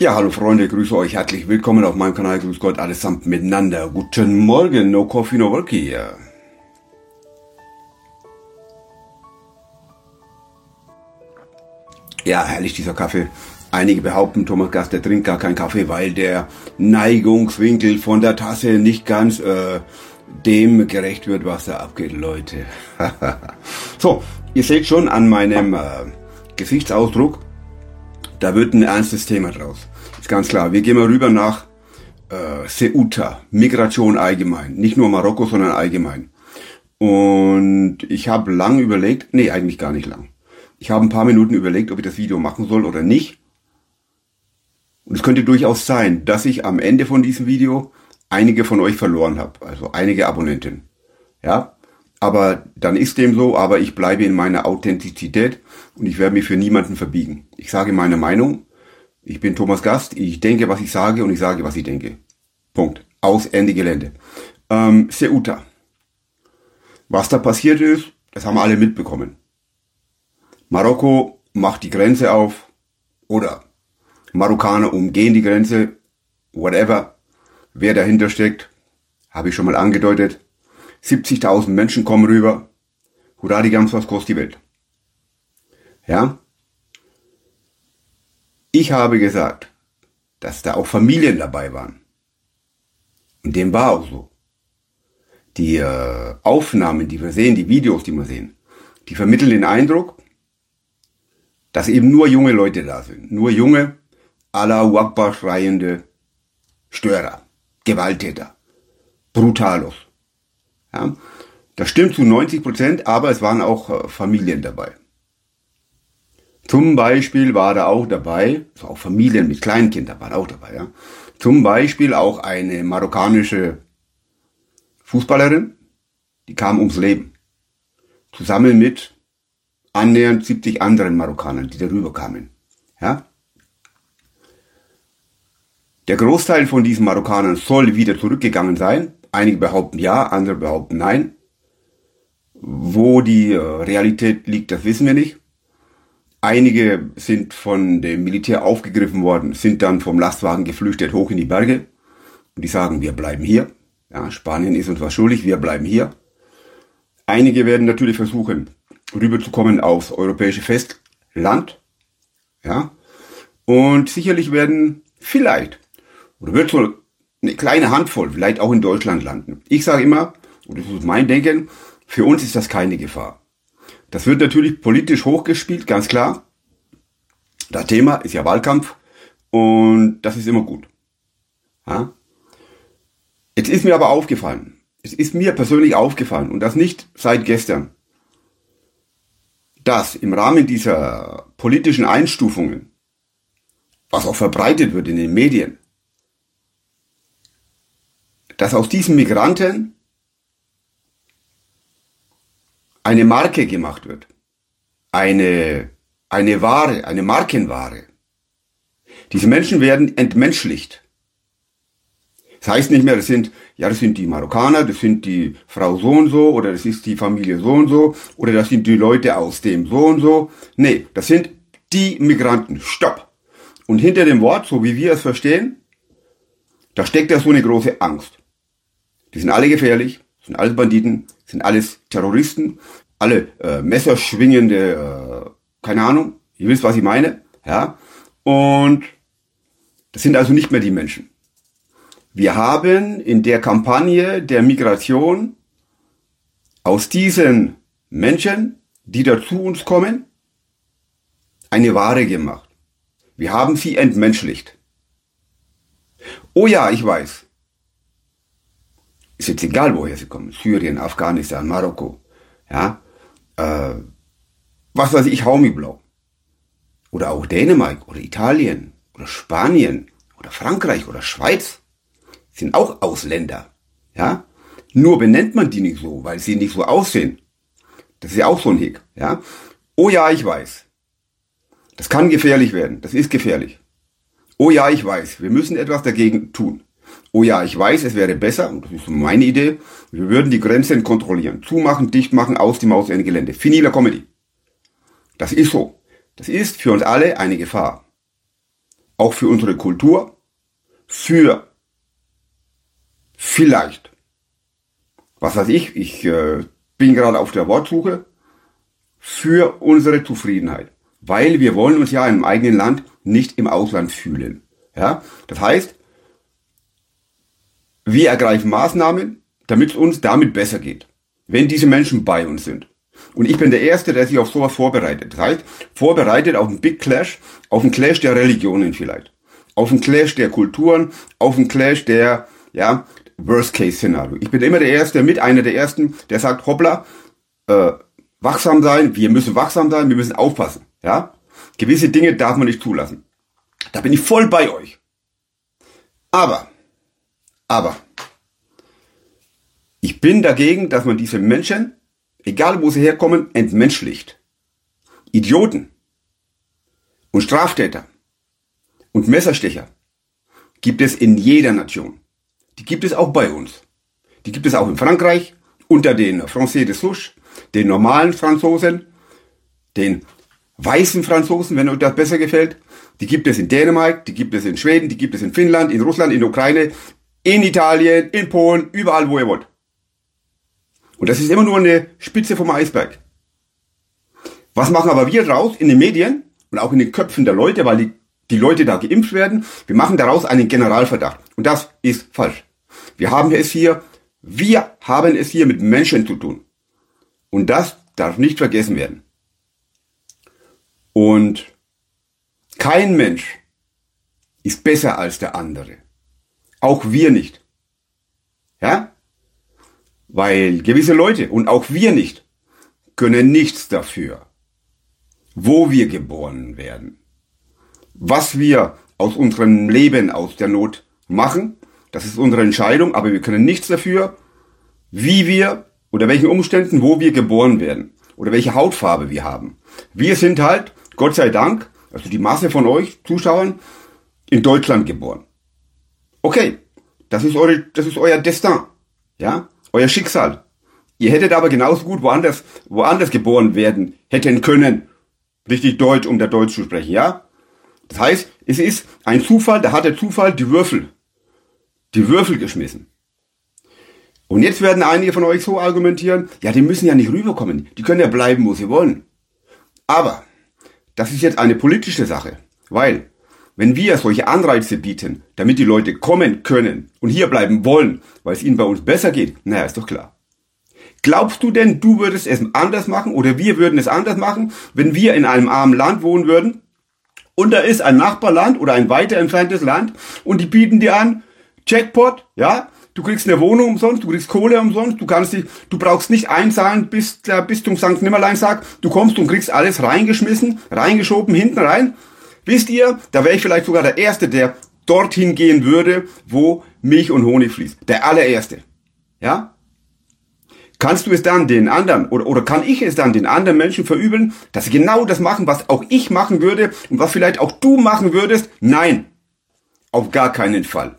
Ja, hallo Freunde, grüße euch, herzlich willkommen auf meinem Kanal, grüß Gott, allesamt miteinander. Guten Morgen, no coffee, no work hier. Ja, herrlich dieser Kaffee. Einige behaupten, Thomas Gast, der trinkt gar keinen Kaffee, weil der Neigungswinkel von der Tasse nicht ganz dem gerecht wird, was da abgeht, Leute. So, ihr seht schon an meinem Gesichtsausdruck, da wird ein ernstes Thema draus. Ist ganz klar. Wir gehen mal rüber nach Ceuta. Migration allgemein. Nicht nur Marokko, sondern allgemein. Und ich habe lang überlegt, nee, eigentlich gar nicht lang. Ich habe ein paar Minuten überlegt, ob ich das Video machen soll oder nicht. Und es könnte durchaus sein, dass ich am Ende von diesem Video einige von euch verloren habe. Also einige Abonnenten. Ja, aber dann ist dem so, aber ich bleibe in meiner Authentizität und ich werde mich für niemanden verbiegen. Ich sage meine Meinung. Ich bin Thomas Gast, ich denke, was ich sage und ich sage, was ich denke. Punkt. Aus, Ende Gelände. Ceuta. Was da passiert ist, das haben alle mitbekommen. Marokko macht die Grenze auf oder Marokkaner umgehen die Grenze, whatever. Wer dahinter steckt, habe ich schon mal angedeutet. 70.000 Menschen kommen rüber. Hurra, die Gams, was kostet die Welt? Ja? Ich habe gesagt, dass da auch Familien dabei waren. Und dem war auch so. Die Aufnahmen, die wir sehen, die Videos, die wir sehen, die vermitteln den Eindruck, dass eben nur junge Leute da sind. Nur junge, Allahu Akbar schreiende Störer, Gewalttäter, Brutalos. Ja? Das stimmt zu 90%, aber es waren auch Familien dabei. Zum Beispiel war da auch dabei, also auch Familien mit Kleinkindern waren auch dabei, ja. Zum Beispiel auch eine marokkanische Fußballerin, die kam ums Leben. Zusammen mit annähernd 70 anderen Marokkanern, die darüber kamen, ja. Der Großteil von diesen Marokkanern soll wieder zurückgegangen sein. Einige behaupten ja, andere behaupten nein. Wo die Realität liegt, das wissen wir nicht. Einige sind von dem Militär aufgegriffen worden, sind dann vom Lastwagen geflüchtet hoch in die Berge. Und die sagen, wir bleiben hier. Ja, Spanien ist uns was schuldig, wir bleiben hier. Einige werden natürlich versuchen, rüberzukommen aufs europäische Festland. Ja. Und sicherlich werden vielleicht, oder wird so eine kleine Handvoll vielleicht auch in Deutschland landen. Ich sage immer, und das ist mein Denken, für uns ist das keine Gefahr. Das wird natürlich politisch hochgespielt, ganz klar. Das Thema ist ja Wahlkampf und das ist immer gut. Ja? Jetzt ist mir aber aufgefallen, es ist mir persönlich aufgefallen und das nicht seit gestern, dass im Rahmen dieser politischen Einstufungen, was auch verbreitet wird in den Medien, dass aus diesen Migranten eine Marke gemacht wird. Eine Ware, eine Markenware. Diese Menschen werden entmenschlicht. Das heißt nicht mehr, das sind die Marokkaner, das sind die Frau so und so, oder das ist die Familie so und so, oder das sind die Leute aus dem so und so. Nee, das sind die Migranten. Stopp. Und hinter dem Wort, so wie wir es verstehen, da steckt ja so eine große Angst. Die sind alle gefährlich, sind alles Banditen, sind alles Terroristen, alle messerschwingende, keine Ahnung, ihr wisst, was ich meine, ja. Und das sind also nicht mehr die Menschen. Wir haben in der Kampagne der Migration aus diesen Menschen, die da zu uns kommen, eine Ware gemacht. Wir haben sie entmenschlicht. Oh ja, ich weiß. Ist jetzt egal, woher sie kommen. Syrien, Afghanistan, Marokko. Ja. Was weiß ich, Haumiblau. Oder auch Dänemark oder Italien oder Spanien oder Frankreich oder Schweiz. Sind auch Ausländer. Ja. Nur benennt man die nicht so, weil sie nicht so aussehen. Das ist ja auch so ein Hick. Ja. Oh ja, ich weiß. Das kann gefährlich werden. Das ist gefährlich. Oh ja, ich weiß. Wir müssen etwas dagegen tun. Oh ja, ich weiß, es wäre besser, und das ist meine Idee, wir würden die Grenzen kontrollieren. Zumachen, dicht machen, aus die Maus, Ende Gelände. Fini la Comedy. Das ist so. Das ist für uns alle eine Gefahr. auch für unsere Kultur, für vielleicht, was weiß ich bin gerade auf der Wortsuche, für unsere Zufriedenheit. Weil wir wollen uns ja im eigenen Land nicht im Ausland fühlen. Ja? Das heißt, wir ergreifen Maßnahmen, damit es uns damit besser geht. Wenn diese Menschen bei uns sind. Und ich bin der Erste, der sich auf sowas vorbereitet. Das heißt, vorbereitet auf einen Big Clash, auf einen Clash der Religionen vielleicht. Auf einen Clash der Kulturen, auf einen Clash der, ja, Worst-Case-Szenario. Ich bin immer der Erste, einer der Ersten, der sagt, hoppla, wachsam sein, wir müssen wachsam sein, wir müssen aufpassen. Ja? Gewisse Dinge darf man nicht zulassen. Da bin ich voll bei euch. Aber, ich bin dagegen, dass man diese Menschen, egal wo sie herkommen, entmenschlicht. Idioten und Straftäter und Messerstecher gibt es in jeder Nation. Die gibt es auch bei uns. Die gibt es auch in Frankreich, unter den Français de Souche, den normalen Franzosen, den weißen Franzosen, wenn euch das besser gefällt. Die gibt es in Dänemark, die gibt es in Schweden, die gibt es in Finnland, in Russland, in der Ukraine, in Italien, in Polen, überall, wo ihr wollt. Und das ist immer nur eine Spitze vom Eisberg. Was machen aber wir draus in den Medien und auch in den Köpfen der Leute, weil die Leute da geimpft werden? Wir machen daraus einen Generalverdacht. Und das ist falsch. Wir haben es hier mit Menschen zu tun. Und das darf nicht vergessen werden. Und kein Mensch ist besser als der andere. Auch wir nicht. Ja? Weil gewisse Leute und auch wir nicht können nichts dafür, wo wir geboren werden. Was wir aus unserem Leben, aus der Not machen, das ist unsere Entscheidung, aber wir können nichts dafür, wie wir, unter welchen Umständen, wo wir geboren werden oder welche Hautfarbe wir haben. Wir sind halt, Gott sei Dank, also die Masse von euch Zuschauern, in Deutschland geboren. Okay, das ist euer Destin, ja, euer Schicksal. Ihr hättet aber genauso gut woanders geboren werden hätten können, richtig Deutsch, um da Deutsch zu sprechen, ja. Das heißt, es ist ein Zufall, da hat der Zufall die Würfel geschmissen. Und jetzt werden einige von euch so argumentieren, ja, die müssen ja nicht rüberkommen, die können ja bleiben, wo sie wollen. Aber das ist jetzt eine politische Sache, weil wenn wir solche Anreize bieten, damit die Leute kommen können und hier bleiben wollen, weil es ihnen bei uns besser geht, naja, ist doch klar. Glaubst du denn, du würdest es anders machen oder wir würden es anders machen, wenn wir in einem armen Land wohnen würden und da ist ein Nachbarland oder ein weiter entferntes Land und die bieten dir an, Jackpot, ja, du kriegst eine Wohnung umsonst, du kriegst Kohle umsonst, du brauchst nicht einzahlen bis zum Sankt Nimmerleinstag, du kommst und kriegst alles reingeschoben, hinten rein. Wisst ihr, da wäre ich vielleicht sogar der Erste, der dorthin gehen würde, wo Milch und Honig fließt. Der allererste. Ja? Kannst du es dann den anderen, oder kann ich es dann den anderen Menschen verübeln, dass sie genau das machen, was auch ich machen würde und was vielleicht auch du machen würdest? Nein. Auf gar keinen Fall.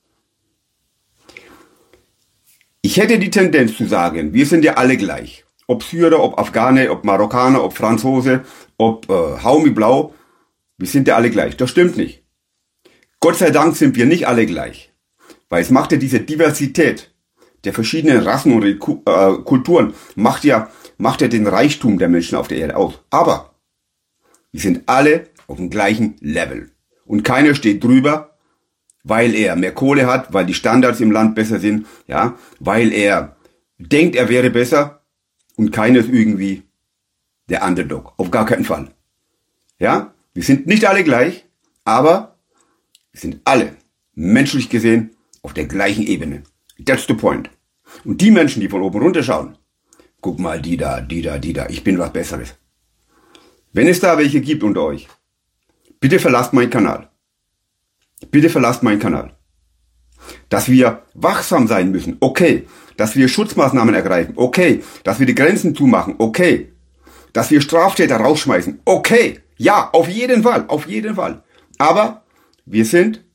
Ich hätte die Tendenz zu sagen, wir sind ja alle gleich. Ob Syrer, ob Afghane, ob Marokkaner, ob Franzose, ob Haumi Blau. Wir sind ja alle gleich. Das stimmt nicht. Gott sei Dank sind wir nicht alle gleich. Weil es macht ja diese Diversität der verschiedenen Rassen und Kulturen, macht ja den Reichtum der Menschen auf der Erde aus. Aber wir sind alle auf dem gleichen Level. Und keiner steht drüber, weil er mehr Kohle hat, weil die Standards im Land besser sind, ja, weil er denkt, er wäre besser und keiner ist irgendwie der Underdog. Auf gar keinen Fall. Ja? Wir sind nicht alle gleich, aber wir sind alle, menschlich gesehen, auf der gleichen Ebene. That's the point. Und die Menschen, die von oben runter schauen, guck mal, die da, ich bin was Besseres. Wenn es da welche gibt unter euch, bitte verlasst meinen Kanal. Bitte verlasst meinen Kanal. Dass wir wachsam sein müssen, okay. Dass wir Schutzmaßnahmen ergreifen, okay. Dass wir die Grenzen zumachen, okay. Dass wir Straftäter rausschmeißen, okay. Ja, auf jeden Fall, auf jeden Fall. Aber wir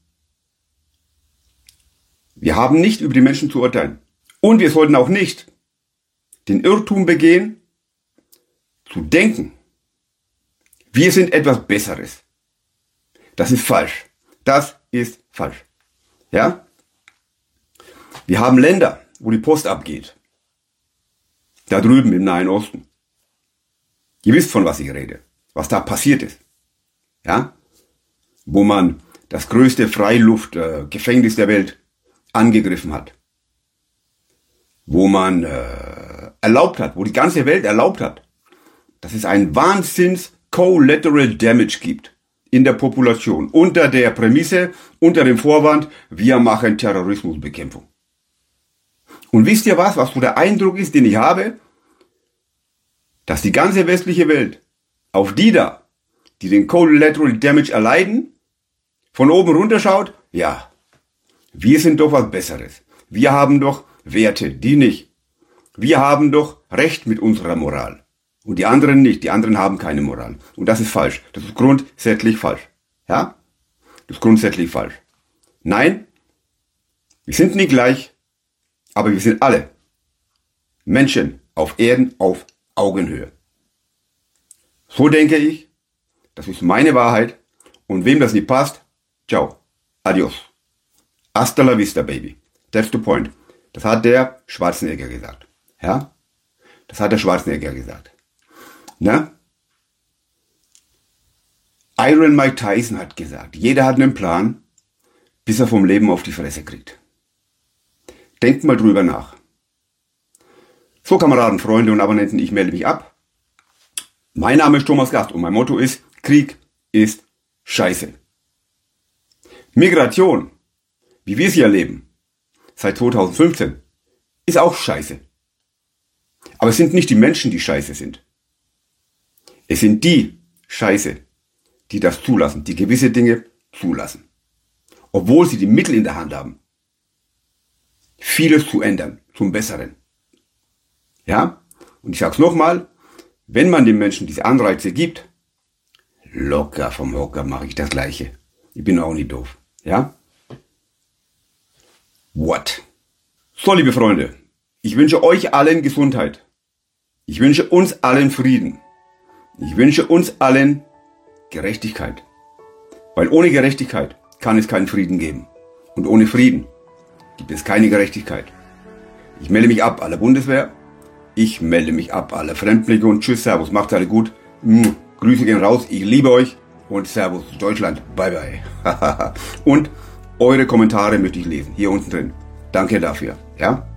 haben nicht über die Menschen zu urteilen. Und wir sollten auch nicht den Irrtum begehen, zu denken, wir sind etwas Besseres. Das ist falsch. Das ist falsch. Ja? Wir haben Länder, wo die Post abgeht. Da drüben im Nahen Osten. Ihr wisst, von was ich rede. Was da passiert ist. Ja? Wo man das größte Freiluftgefängnis der Welt angegriffen hat. Wo man erlaubt hat, wo die ganze Welt erlaubt hat, dass es einen Wahnsinns Collateral Damage gibt in der Population. Unter der Prämisse, unter dem Vorwand, wir machen Terrorismusbekämpfung. Und wisst ihr was so der Eindruck ist, den ich habe? Dass die ganze westliche Welt auf die da, die den Collateral Damage erleiden, von oben runterschaut, ja, wir sind doch was Besseres. Wir haben doch Werte, die nicht. Wir haben doch Recht mit unserer Moral. Und die anderen nicht. Die anderen haben keine Moral. Und das ist falsch. Das ist grundsätzlich falsch. Ja? Das ist grundsätzlich falsch. Nein, wir sind nicht gleich, aber wir sind alle Menschen auf Erden auf Augenhöhe. So denke ich. Das ist meine Wahrheit. Und wem das nicht passt, ciao. Adios. Hasta la vista, baby. That's the point. Das hat der Schwarzenegger gesagt. Ja? Das hat der Schwarzenegger gesagt. Na? Iron Mike Tyson hat gesagt, jeder hat einen Plan, bis er vom Leben auf die Fresse kriegt. Denkt mal drüber nach. So, Kameraden, Freunde und Abonnenten, ich melde mich ab. Mein Name ist Thomas Gast und mein Motto ist, Krieg ist Scheiße. Migration, wie wir sie erleben, seit 2015, ist auch Scheiße. Aber es sind nicht die Menschen, die Scheiße sind. Es sind die Scheiße, die das zulassen, die gewisse Dinge zulassen. Obwohl sie die Mittel in der Hand haben, vieles zu ändern, zum Besseren. Ja? Und ich sag's nochmal, wenn man den Menschen diese Anreize gibt, locker vom Hocker mache ich das Gleiche. Ich bin auch nicht doof. Ja? What? So, liebe Freunde, ich wünsche euch allen Gesundheit. Ich wünsche uns allen Frieden. Ich wünsche uns allen Gerechtigkeit. Weil ohne Gerechtigkeit kann es keinen Frieden geben. Und ohne Frieden gibt es keine Gerechtigkeit. Ich melde mich ab, aller Bundeswehr. Ich melde mich ab, aller Fremdblicke und tschüss, Servus, macht's alle gut. Grüße gehen raus, ich liebe euch und Servus Deutschland, bye bye. Und eure Kommentare möchte ich lesen, hier unten drin. Danke dafür, ja.